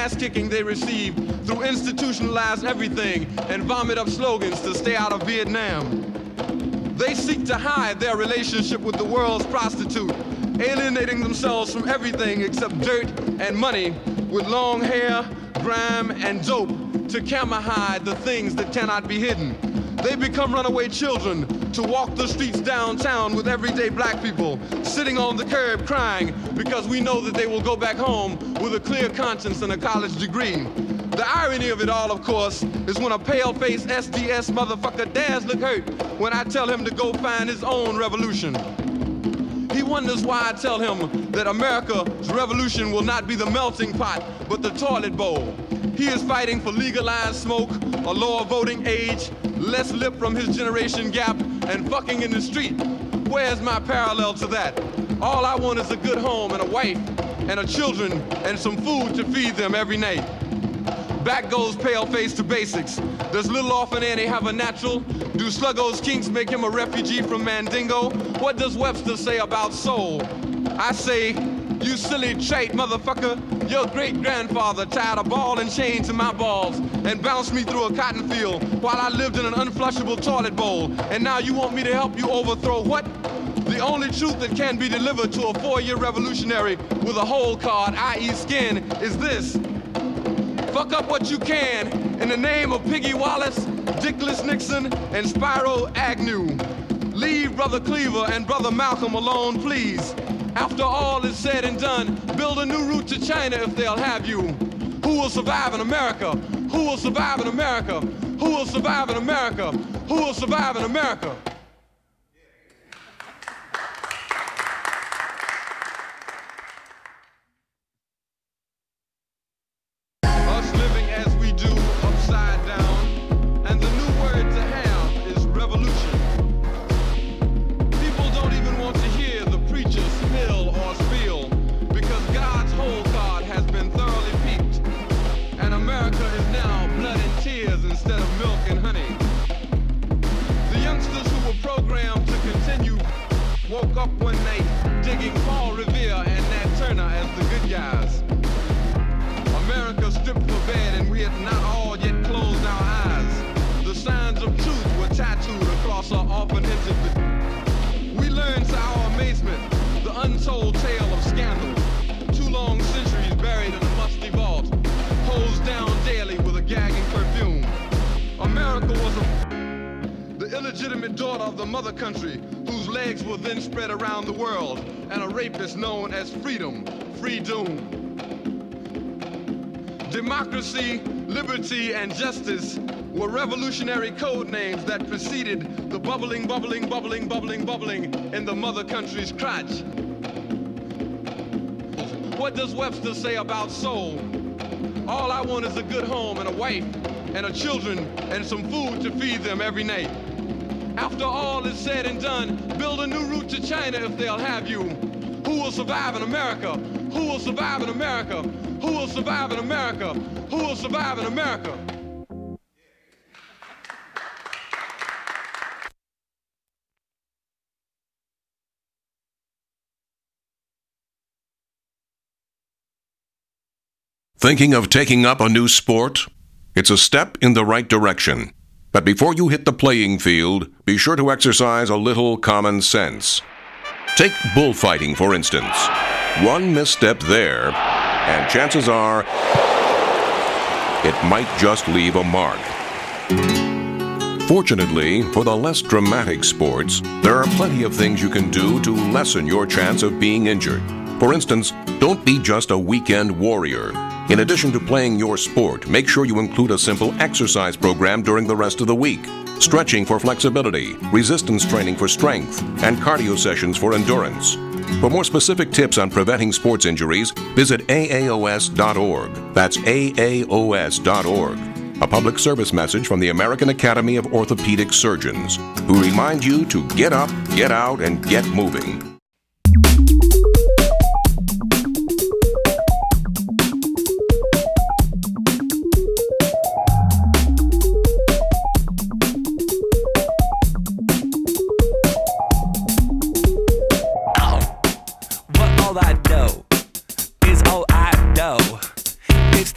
ass-kicking they receive through institutionalized everything and vomit up slogans to stay out of Vietnam. They seek to hide their relationship with the world's prostitute, alienating themselves from everything except dirt and money with long hair, grime, and dope to camera hide the things that cannot be hidden. They become runaway children to walk the streets downtown with everyday black people sitting on the curb crying because we know that they will go back home with a clear conscience and a college degree. The irony of it all, of course, is when a pale-faced SDS motherfucker dares look hurt when I tell him to go find his own revolution. He wonders why I tell him that America's revolution will not be the melting pot, but the toilet bowl. He is fighting for legalized smoke, a lower voting age, less lip from his generation gap, and fucking in the street. Where's my parallel to that? All I want is a good home and a wife and a children and some food to feed them every night. Back goes Paleface to basics. Does Little Orphan Annie have a natural? Do Sluggo's kinks make him a refugee from Mandingo? What does Webster say about soul? I say, you silly trait motherfucker, your great-grandfather tied a ball and chain to my balls and bounced me through a cotton field while I lived in an unflushable toilet bowl. And now you want me to help you overthrow what? The only truth that can be delivered to a 4-year revolutionary with a hole card, i.e. skin, is this. Fuck up what you can in the name of Piggy Wallace, Dickless Nixon, and Spyro Agnew. Leave Brother Cleaver and Brother Malcolm alone, please. After all is said and done, build a new route to China if they'll have you. Who will survive in America? Who will survive in America? Who will survive in America? Who will survive in America? Us living as we do, upside down, and the new word to have is revolution. People don't even want to hear the preacher spill or spiel because God's whole card has been thoroughly peeped, and America is now blood and tears instead of milk and honey. The youngsters who were programmed to continue woke up one night digging Paul Revere and Nat Turner as the good guys. America stripped for bed and we had not all yet closed our eyes. The signs of truth were tattooed across our often empty. We learned to our amazement the untold tale of scandal. 2 long centuries buried in a musty vault, hosed down daily with a gagging perfume. America was the illegitimate daughter of the mother country, whose legs were then spread around the world, and a rapist known as freedom, free doom. Democracy, liberty, and justice were revolutionary code names that preceded the bubbling, bubbling, bubbling, bubbling, bubbling in the mother country's crotch. What does Webster say about soul? All I want is a good home and a wife and a children and some food to feed them every night. After all is said and done, build a new route to China if they'll have you. Who will survive in America? Who will survive in America? Who will survive in America? Who will survive in America? Thinking of taking up a new sport? It's a step in the right direction. But before you hit the playing field, be sure to exercise a little common sense. Take bullfighting, for instance. One misstep there, and chances are it might just leave a mark. Fortunately, for the less dramatic sports, there are plenty of things you can do to lessen your chance of being injured. For instance, don't be just a weekend warrior. In addition to playing your sport, make sure you include a simple exercise program during the rest of the week. Stretching for flexibility, resistance training for strength, and cardio sessions for endurance. For more specific tips on preventing sports injuries, visit AAOS.org. That's AAOS.org. A public service message from the American Academy of Orthopedic Surgeons, who remind you to get up, get out, and get moving.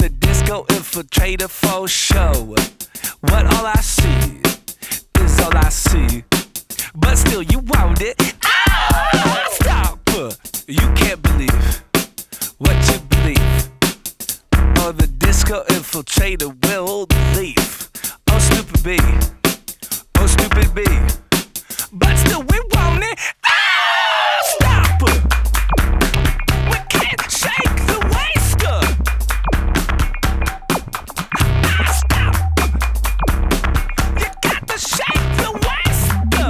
the disco infiltrator for show. What all I see is all I see, but still you want it. Ah, stop! You can't believe what you believe. Oh, the disco infiltrator will leave. Oh, stupid B. Oh, stupid B. But still we want it. Ah, stop! We can't shake the waist. Ah, stop! You got to shake the waist.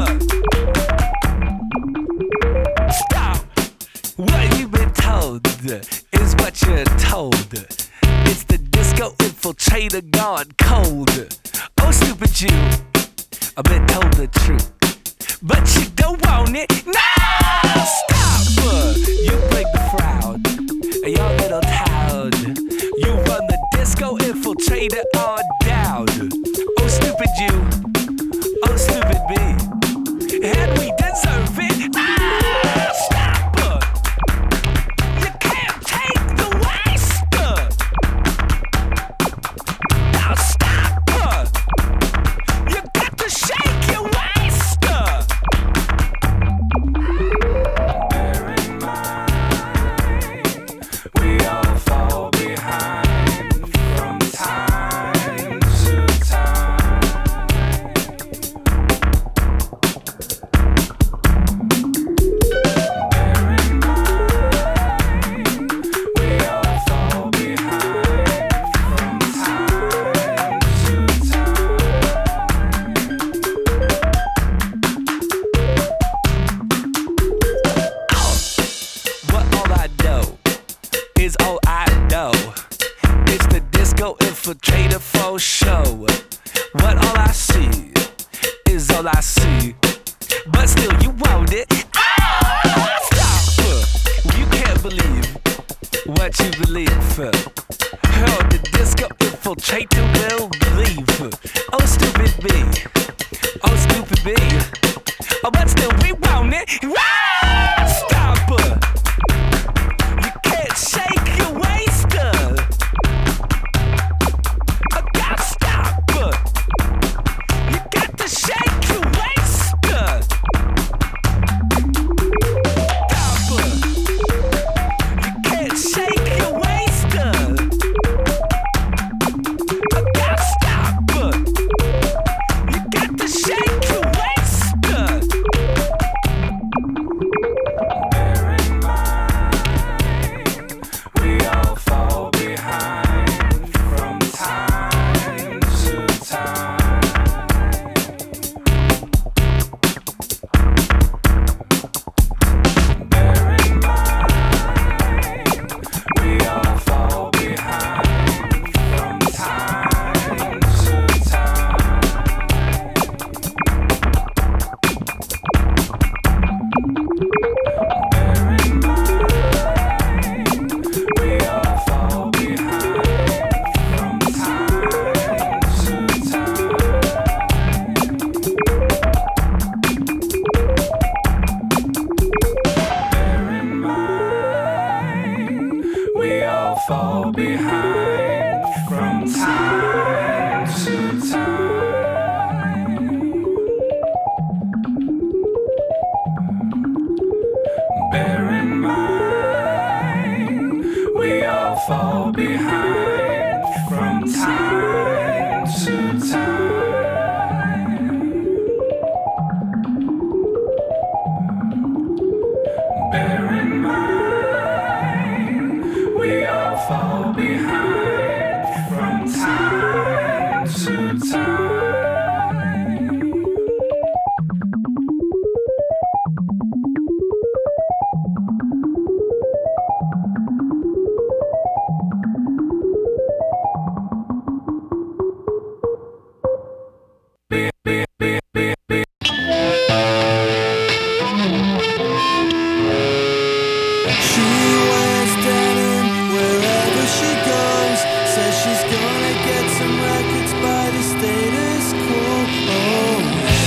Stop! What you've been told is what you're told. It's the disco infiltrator gone cold. Oh, stupid you, I've been told the truth, but you don't want it. No, stop! You break the crowd, your little town. You run the disco infiltrator on down. Oh, stupid you, oh, stupid me, and we deserve it. Ah, stop! You can't take the waste. Now stop! You got to shake your waist. Bear in mind, we all fall behind from time to time. Bear in mind, we all fall behind from time to time. What all I know is all I know. It's the disco infiltrator for show. What all I see is all I see, but still you want it. Ah, stop! You can't believe what you believe. Oh, the disco infiltrator will leave. Oh, stupid B. Oh, stupid B. Oh, but still we want it. Ah, stop! You can't shake your waist. Oh, God, stop! You got to shake your waist. Stop! You can't shake your waist. Oh, God, stop! You got to shake your waist. Bear in mind, we all fall behind from time to time. Bear in mind, we all fall behind from time to time. Bear in mind, we all fall behind from time to time. Bear in mind, we all fall behind from time to time. Bear in mind, we all fall behind from time to time. Bear in mind, we all fall behind from time to time. She wears denim wherever she goes. Says she's gonna get some records by the status quo. Oh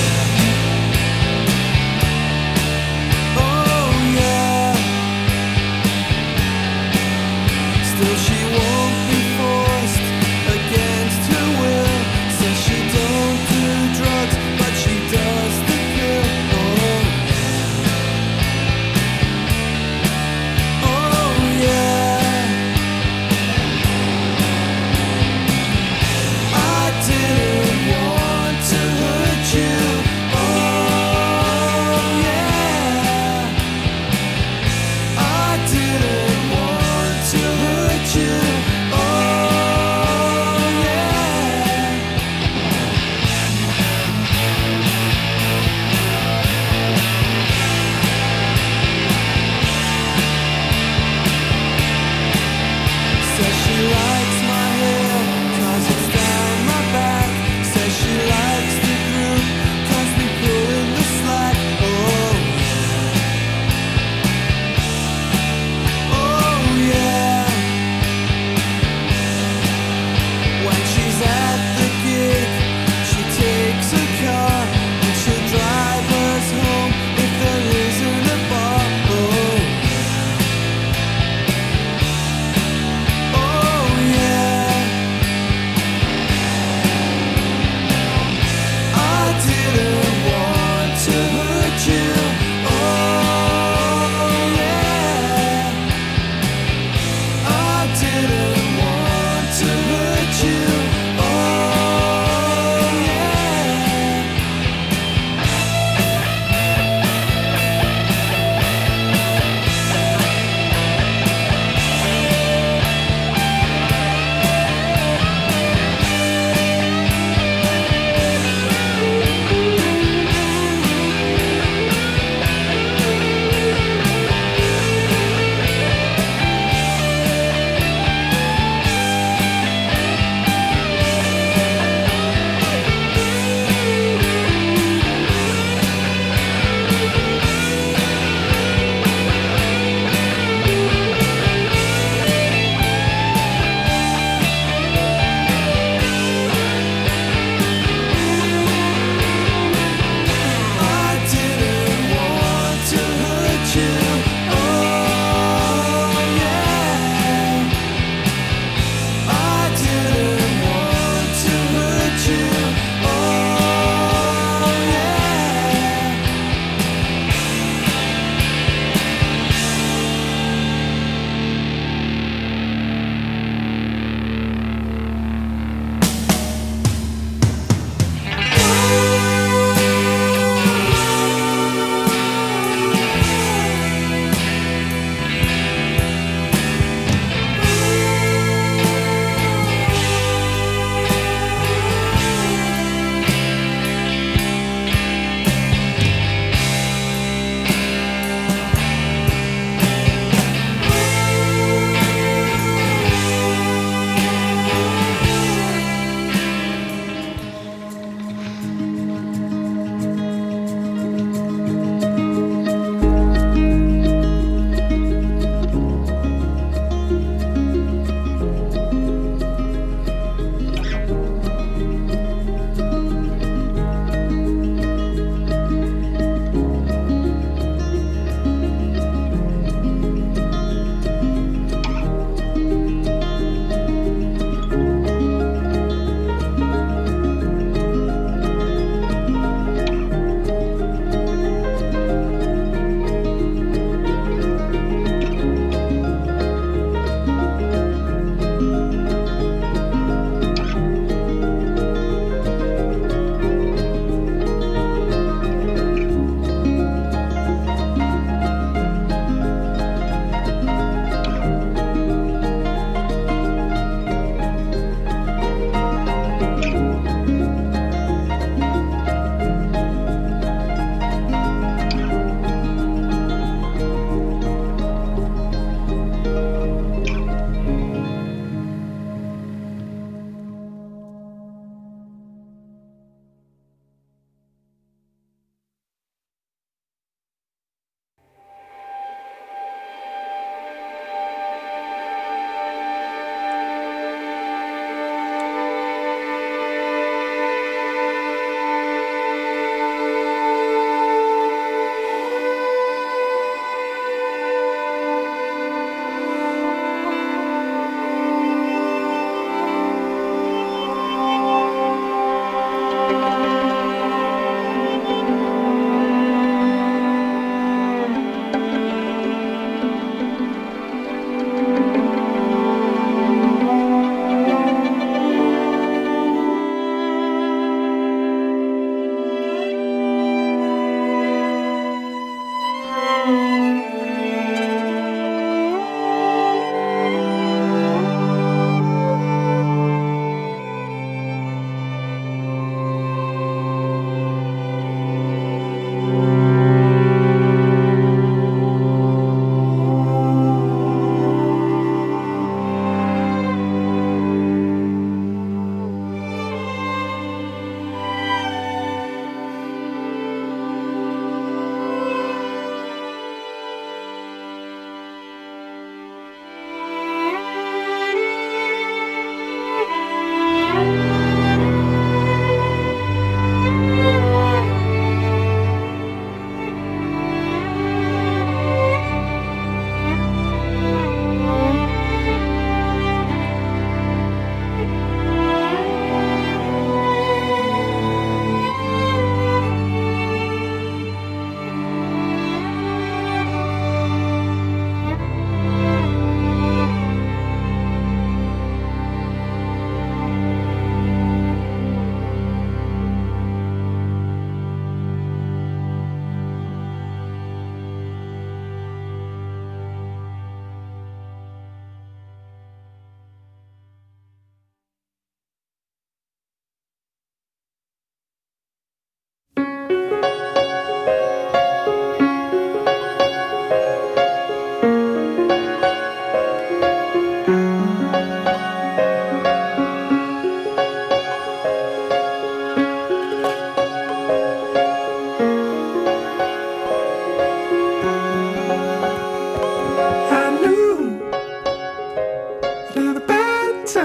yeah. Oh yeah. Still she won't be for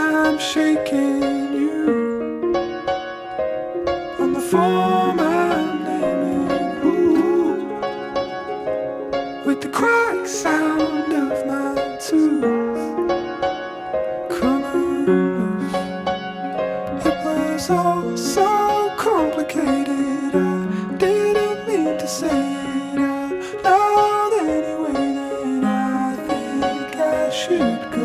I'm shaking you on the form I'm naming. Ooh, with the crack sound of my tooth coming loose. It was all so complicated. I didn't mean to say it out loud anyway. Then I think I should go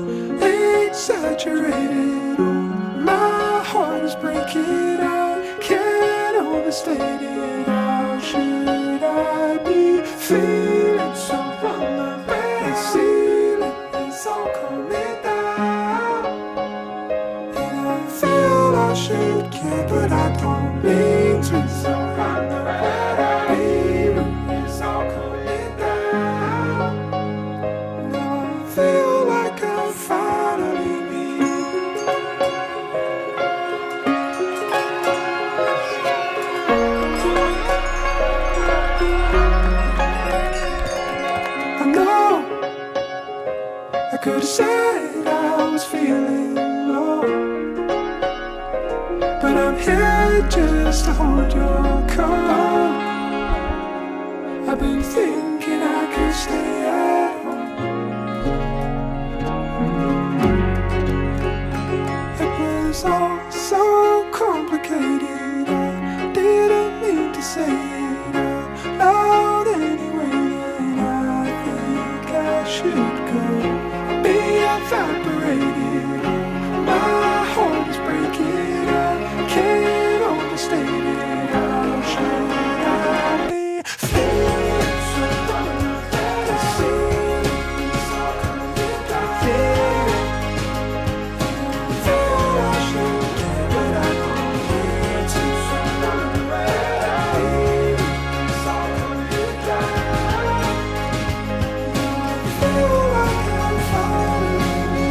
exaggerated. Oh, my heart is breaking. I can't overstate it. How should I be feeling so vulnerable? The ceiling is all coming down, and I feel I should care, but I don't mean to. So vulnerable, it's all coming down. Now I feel like I'm finally me. I know I could have said I was feeling low, but I'm here just to hold your coat. I've been thinking I could stay at home. It was all so complicated. I didn't mean to say it out loud anyway. Then I think I should go be evaporated. My heart is breaking. I can't overstate it. How should I be feeling so vulnerable? The ceiling's all coming down. I feel I should care, but I don't need to. So vulnerable, it's all coming down. Now I feel like I'm finally.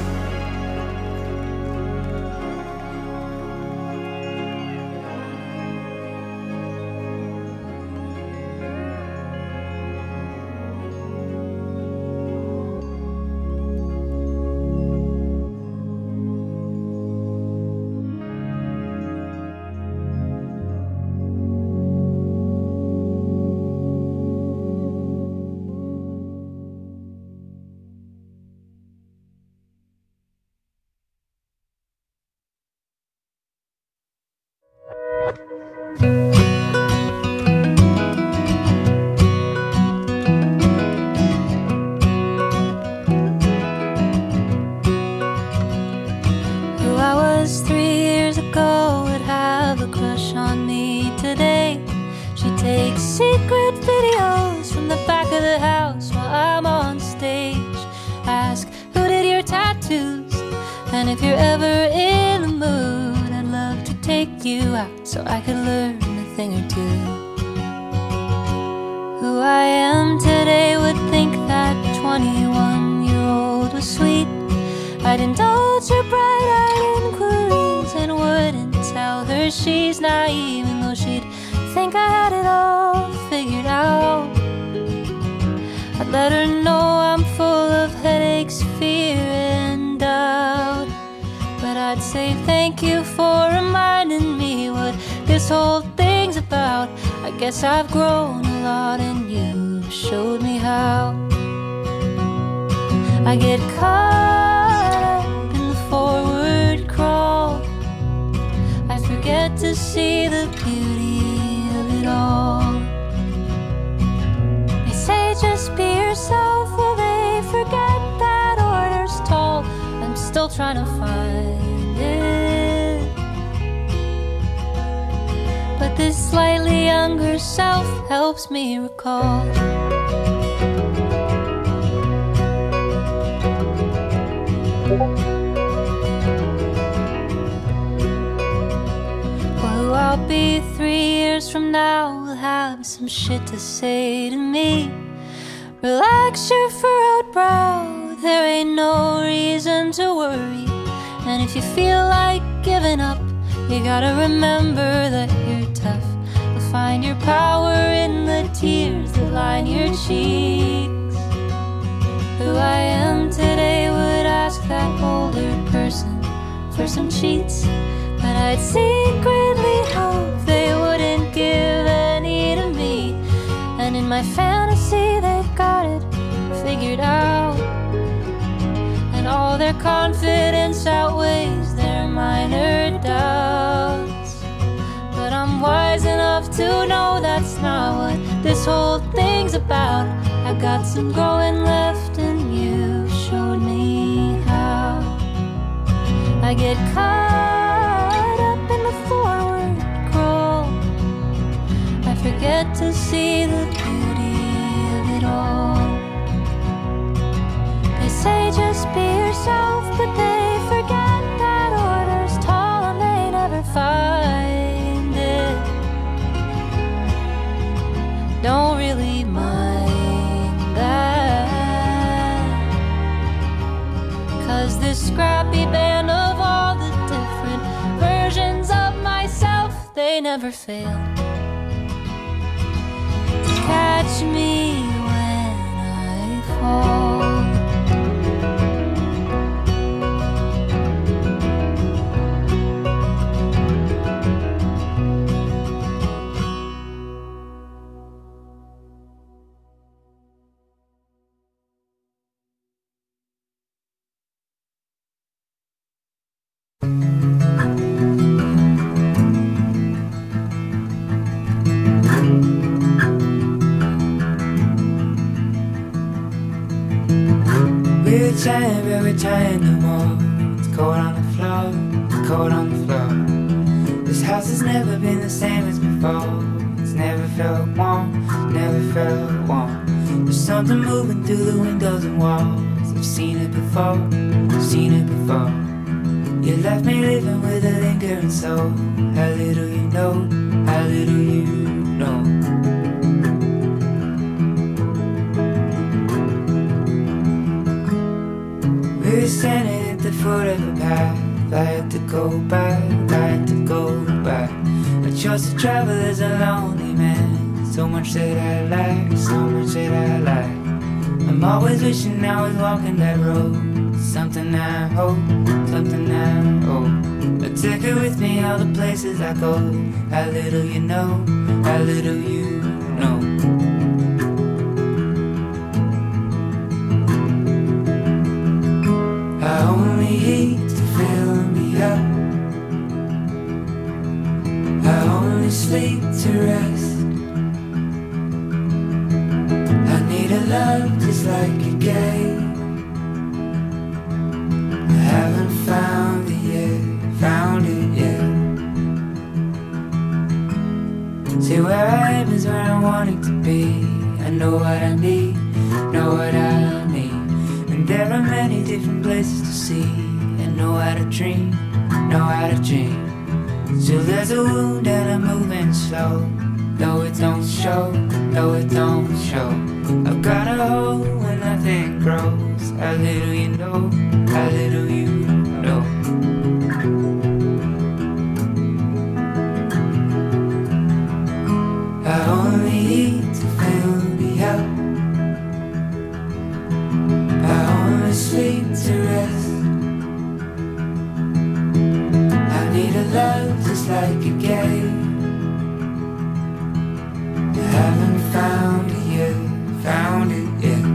Who I was 3 years ago would have a crush on me today. She takes secret videos from the back of the house while I'm on stage. Ask, who did your tattoos? And if you're ever in the mood, I'd love to take you out so I could learn a thing or two. Who I am today would think that 21-year-old was sweet. I'd indulge her bright-eyed inquiries and wouldn't tell her she's naive, even though she'd think I had it all figured out. I'd let her know I'm full of headaches, fear, and doubt. But I'd say thank you for reminding me what this whole thing's about. I guess I've grown a lot and you showed me how. I get caught up in the forward crawl. I forget to see the beauty of it all. They say just be yourself, well they forget that order's tall. I'm still trying to find it, but this slightly younger self helps me recall. Well, I'll be 3 years from now, we'll have some shit to say to me. Relax your furrowed brow, there ain't no reason to worry. And if you feel like giving up, you gotta remember that you're tough. You'll find your power in the tears that line your cheeks. Who I am today would ask ask that older person for some cheats, but I'd secretly hope they wouldn't give any to me. And in my fantasy they've got it figured out, and all their confidence outweighs their minor doubts. But I'm wise enough to know that's not what this whole thing's about. I got some growing left and you showed me how. I get caught up in the forward crawl, I forget to see the beauty of it all. They say just be yourself, but they forget that order's tall and they never find it. Don't really mind that, 'cause this scrappy band of all the different versions of myself, they never fail to catch me when I fall. We're trying no more. It's cold on the floor, it's cold on the floor. This house has never been the same as before. It's never felt warm, never felt warm. There's something moving through the windows and walls. I've seen it before, I've seen it before. You left me living with a lingering soul. How little you know, how little you know. We were standing at the foot of the path. I had to go back, I had to go back. I chose to travel as a lonely man. So much that I lack, so much that I lack. I'm always wishing I was walking that road. Something I hope, something I hope. I take it with me all the places I go. How little you know, how little you know. I only eat to fill me up. I only sleep to rest. I need a love just like you gave. I haven't found it yet, found it yet. See, where I am is where I want it to be. I know what I need, know what I need. And there are many different places to see. I know how to dream, know how to dream. Still there's a wound and I'm moving slow. Though it don't show, though it don't show. I've got a hole when nothing grows. How little you know, how little you know. I only eat to fill me up. I only sleep to rest. I need a love just like you gave. I haven't found it yet, found it yet.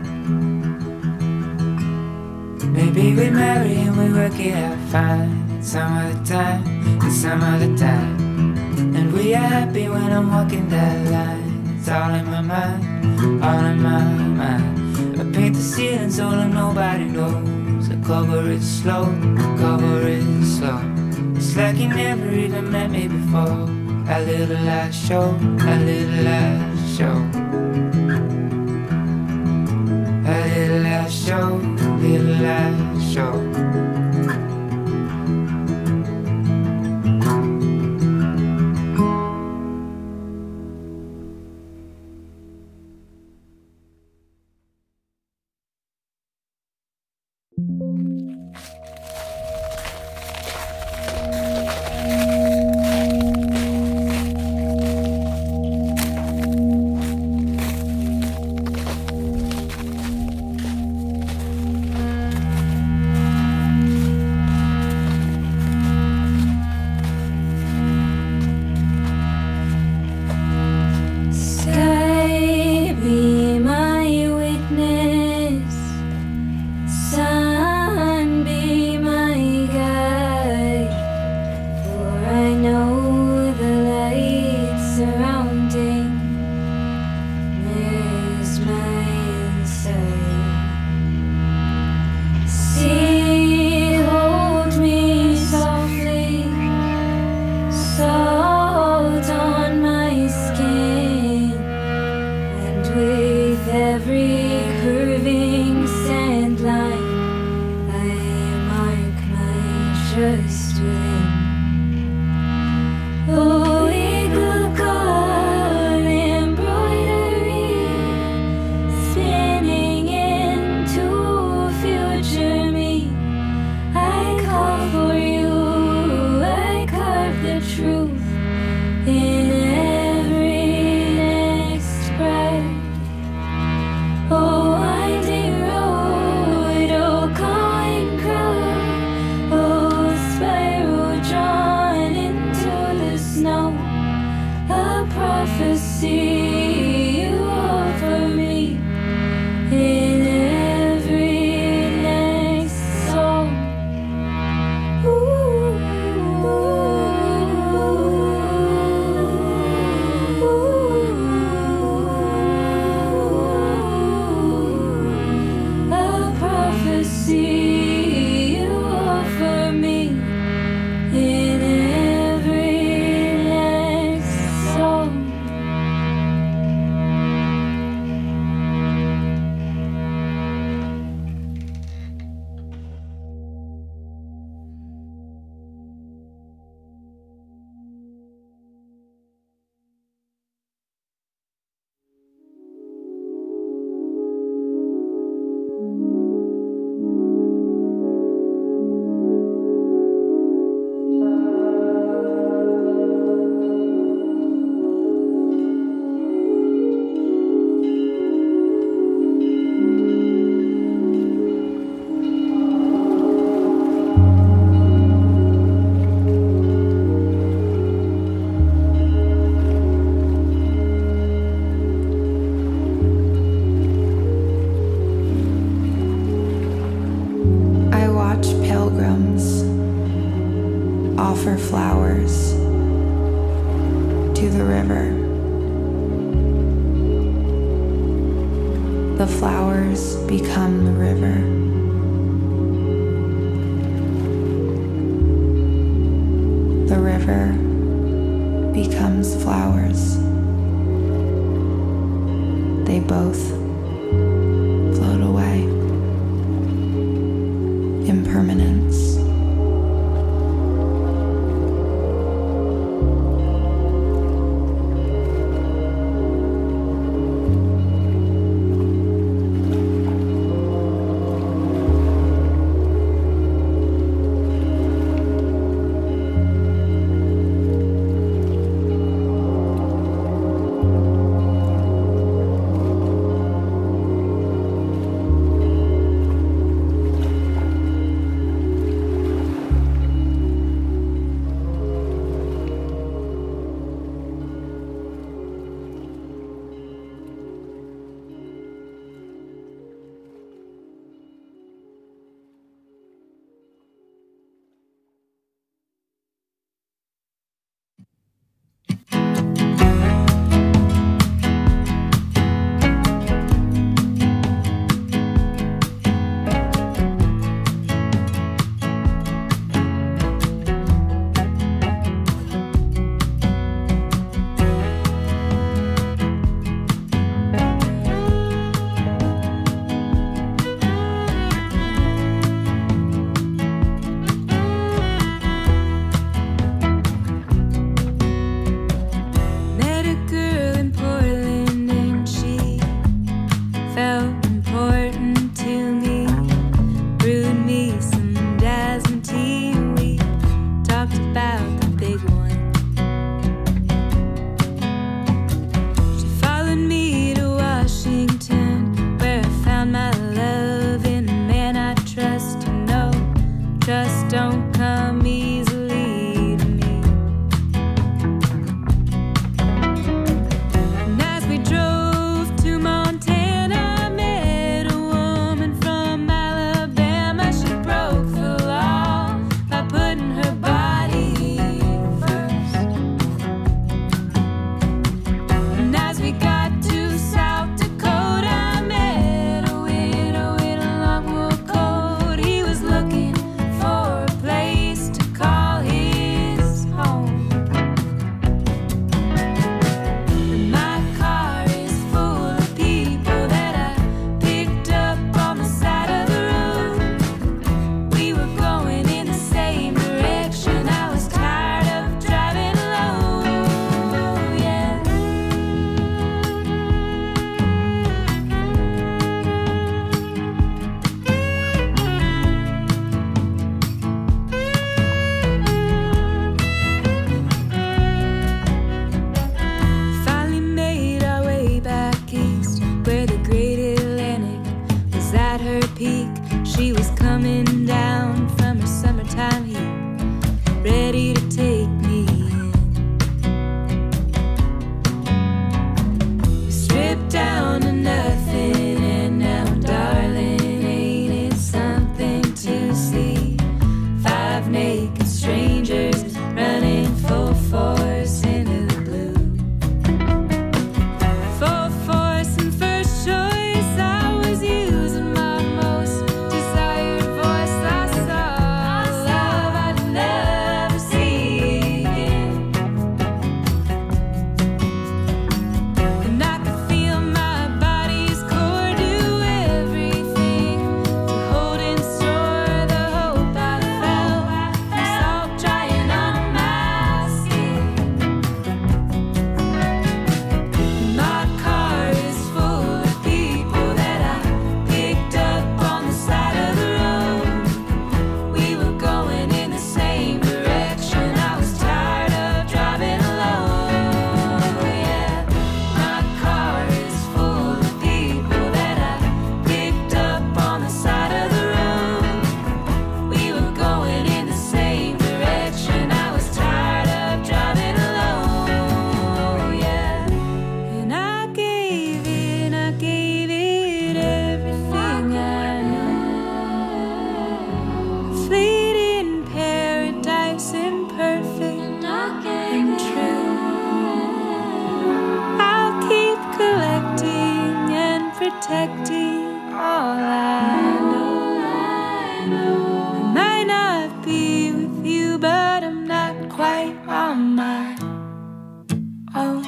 Maybe we marry and we work it out fine. Some other time, and some other time. And we are happy when I'm walking that line. It's all in my mind, all in my mind. I paint the ceiling so that nobody knows. I cover it slow, cover it slow. It's like you never even met me before. A little I show, a little I show. A little I show, little I show. rest within. Oh, eagle caught embroidery, spinning into a future me. I call for you, I carve the truth in every next breath. Oh, winding road, oh, calling crowd, oh, spiral drawn into the snow. A prophecy you offer me in every next song. A prophecy you offer me in every next song. I watch pilgrims offer flowers to the river. The flowers become the river. The river becomes flowers. They both float away. Impermanence. To ready to take me in. We stripped down to nothing, and now, darling, ain't it something to see? 5 naked strangers running full force into the blue. Full force and first choice, I was using my most desired voice. I saw love I'd never see again. And I could feel my body's core do everything to hold and store the hope I felt. The salt drying on my skin. My car is full of people that I picked up on the side of the road. We were going in the same direction. I was tired of driving alone. Yeah, my car is full of people that I picked up on the side of the road. We were going in the same direction. I was tired of driving alone. Yeah, and I gave it everything I had. Fleeting paradise, imperfect and true. I'll keep collecting and protecting all I know. I might not be with you, but I'm not quite on my own.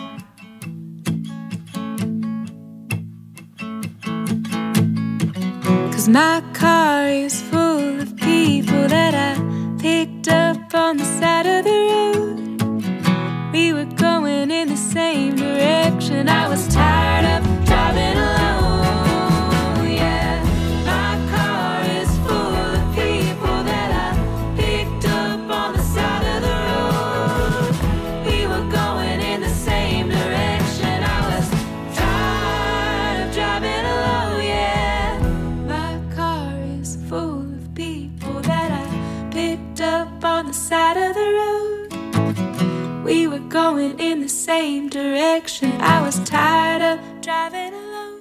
'Cause my car is full of people that I picked up on the side of the road. We were going in the same direction. I was tired of driving alone. Yeah, my car is full of people that I picked up on the side of the road. We were going in the same direction. I was tired of driving alone. Yeah, my car is full of people that I picked up on the side of the road. We were going in the same direction. I was tired of driving alone.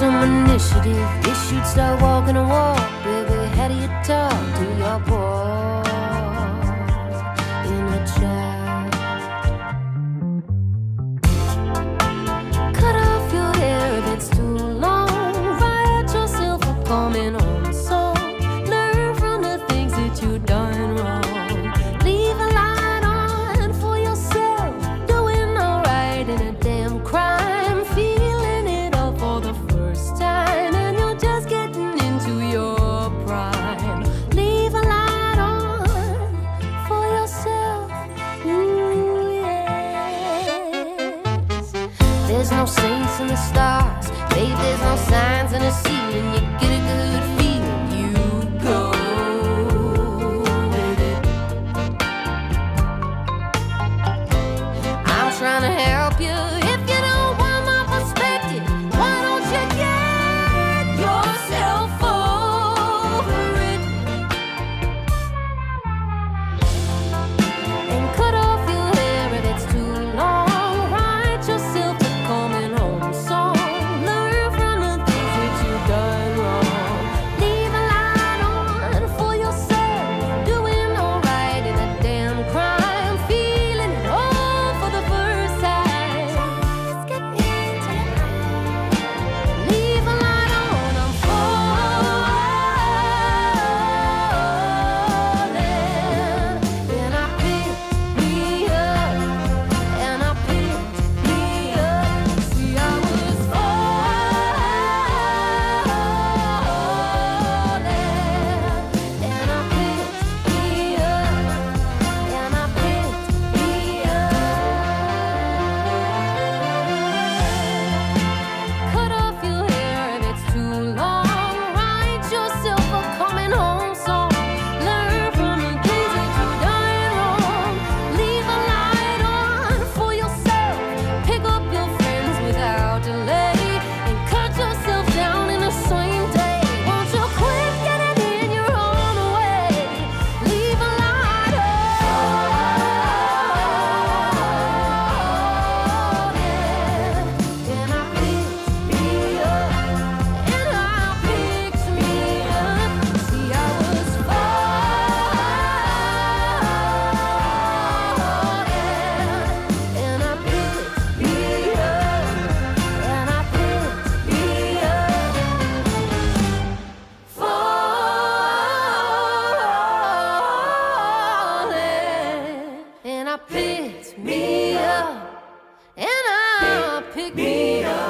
some initiative. You should start walking a walk, baby. How do you talk to your boy in a chat? Cut off your hair if it's too long. Write yourself a coming home song. Learn from the things that you've done wrong. Leave a light on for yourself. Doing alright in a damn crime. Feeling it all for the first time. And you're just getting into your prime. Leave a light on for yourself. Ooh, yes. There's no saints in the stars. Babe, there's no signs in the ceiling. You get a good feeling. You go with it. I'm trying to help you. If you don't want my perspective, why don't you get yourself over it? And cut off your hair if it's too long. Write yourself a coming home song. Learn from the things that you've done wrong. Leave a light on for yourself. Doing alright in a damn crime. Feeling it all for the first time. Just get into it. Leave a light on. I'm falling. And I picked me up. And I picked me up. See, I was falling. And I picked me up. And I picked me up. Cut off your hair if it's too long. Write yourself a coming home song. Learn from the things that you've done wrong. Leave a light on for yourself. Pick up your friends without delay. And cut yourself down in the same day. Won't you quit getting in your own way? Leave a light on. And I picked me up. And I picked me up. See, I was falling. And I picked me up. And I picked me up. Falling. And I picked me up. And I picked me up.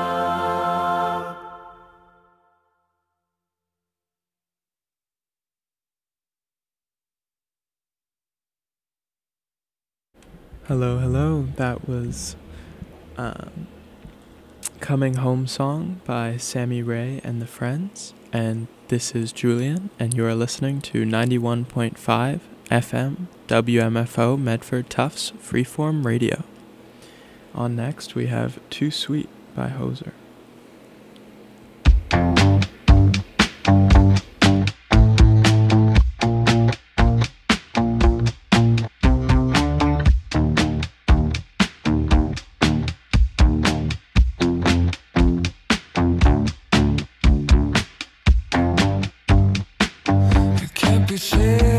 Hello, hello. That was Coming Home Song by Sammy Ray and the Friends. And this is Julian, and you are listening to 91.5 FM WMFO Medford Tufts Freeform Radio. On next, we have Too Sweet by Hoser. It can't be said.